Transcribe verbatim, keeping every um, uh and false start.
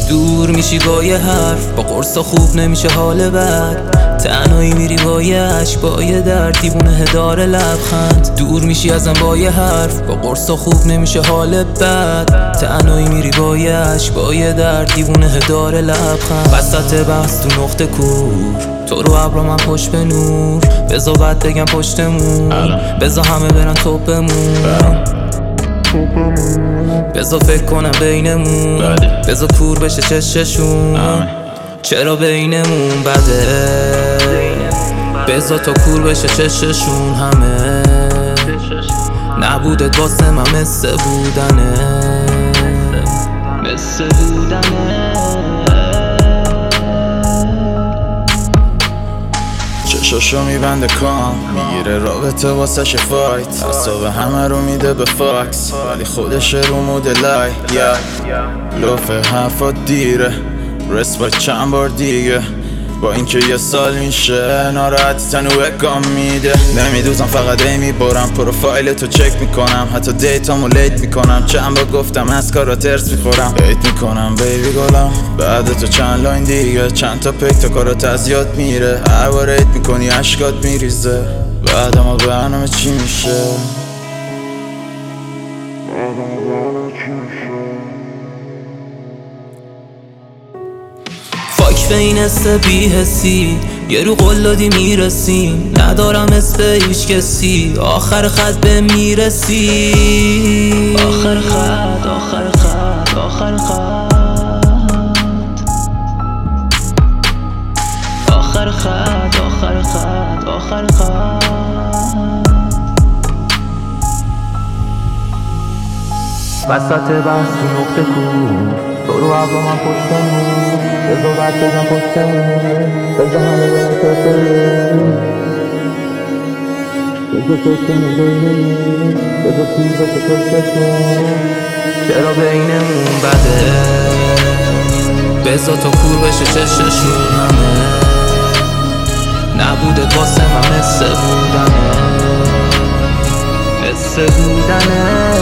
دور میشی با یه حرف، با قرصا خوب نمیشه حال بد. تنهایی میری با یه عشق، با یه درد دیوونه هدار لبخند. دور میشی ازم با یه حرف، با قرصا خوب نمیشه حال بد. تنهایی میری با یه عشق، با یه درد دیوونه هدار لبخند. وسط بحث تو نقطه کور، تو رو ابرا من پشت به نور. بذار بعد بگم پشتمون، بذار همه برن توپمون. بذار فکر کنم بینمون، بذار کور بشه چششون. چرا بینمون بده، بذار تا کور بشه چششون. همه نبودت واسه من مثل بودنه، مثل بودنه. چشاشو میبنده کام، میگیره رابطه واسه ش فایت. اصاب همه رو میده به فاکس، ولی خودش رو مود لای. yeah. لوفه حرفات دیره، رسپای چند بار دیگه. با اینکه یه سال میشه ناراحتی تنو اکام میده. نمیدوزم فقط ای میبارم، پروفایل تو چک میکنم، حتی دیتامو لیت میکنم. چند بار گفتم از کارا ترس میخورم، ایت میکنم بیبی گلم. بعد تو چند لاین دیگه، چند تا پیک تا کارات از یاد میره. هر بار ایت میکنی عشقات میریزه، بعد ما برنامه چی میشه؟ بعد ما برنامه چی میشه؟ فاک به این حس بی حسی، یه رو قلادی میرسیم. ندارم اسم به هیچ کسی، آخر خط به میرسی. آخر خط، آخر خط، آخر خط، آخر خط، آخر خط، آخر خط. وسط بحث تو نقطه کور، تو رو ابرا من پشتمون. بذار بعد بگم پشتمون، بذار همه برن توپمون. بذار توپمون بینمون، بذار کور بشه چششون. چرا بینمون بده، بذار تا کور بشه چششون. همه نبودت واسه من مثل بودنه، مثل بودنه.